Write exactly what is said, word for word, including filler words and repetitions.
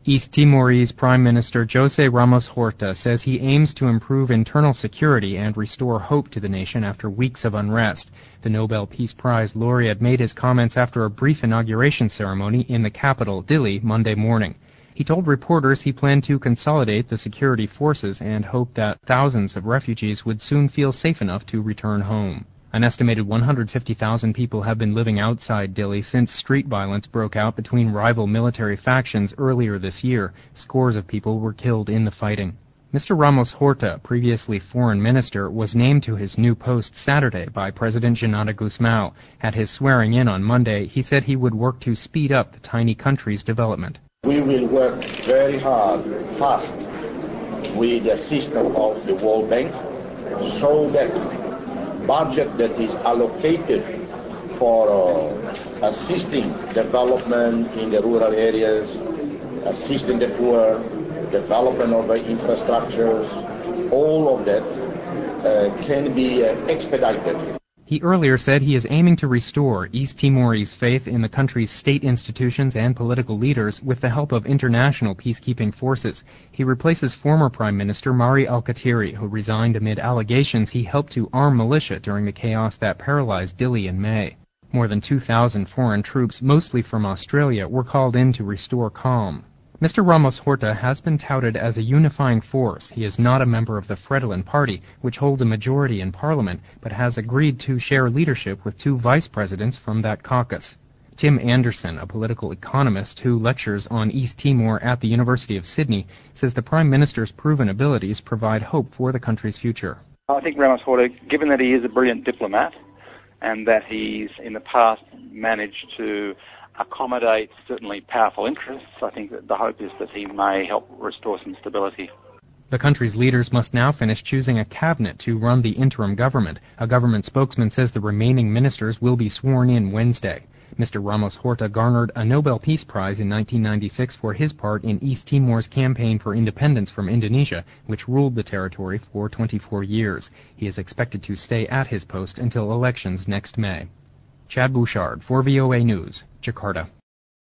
East Timorese Prime Minister José Ramos Horta says he aims to improve internal security and restore hope to the nation after weeks of unrest. The Nobel Peace Prize laureate made his comments after a brief inauguration ceremony in the capital, Dili, Monday morning. He told reporters he planned to consolidate the security forces and hoped that thousands of refugees would soon feel safe enough to return home. An estimated one hundred fifty thousand people have been living outside Dili since street violence broke out between rival military factions earlier this year. Scores of people were killed in the fighting. Mister Ramos Horta, previously foreign minister, was named to his new post Saturday by President Janata Gusmao. At his swearing-in on Monday, he said he would work to speed up the tiny country's development. We will work very hard, fast, with the assistance of the World Bank, so that budget that is allocated for uh, assisting development in the rural areas, assisting the poor, development of uh, infrastructures, all of that uh, can be uh, expedited. He earlier said he is aiming to restore East Timorese faith in the country's state institutions and political leaders with the help of international peacekeeping forces. He replaces former Prime Minister Mari Alkatiri, who resigned amid allegations he helped to arm militia during the chaos that paralyzed Dili in May. More than two thousand foreign troops, mostly from Australia, were called in to restore calm. Mister Ramos Horta has been touted as a unifying force. He is not a member of the Fretilin Party, which holds a majority in Parliament, but has agreed to share leadership with two vice presidents from that caucus. Tim Anderson, a political economist who lectures on East Timor at the University of Sydney, says the Prime Minister's proven abilities provide hope for the country's future. I think Ramos Horta, given that he is a brilliant diplomat and that he's in the past managed to accommodate certainly powerful interests, I think that the hope is that he may help restore some stability. The country's leaders must now finish choosing a cabinet to run the interim government. A government spokesman says the remaining ministers will be sworn in Wednesday. Mister Ramos Horta garnered a Nobel Peace Prize in nineteen ninety-six for his part in East Timor's campaign for independence from Indonesia, which ruled the territory for twenty-four years. He is expected to stay at his post until elections next May. Chad Bouchard for V O A News, Jakarta.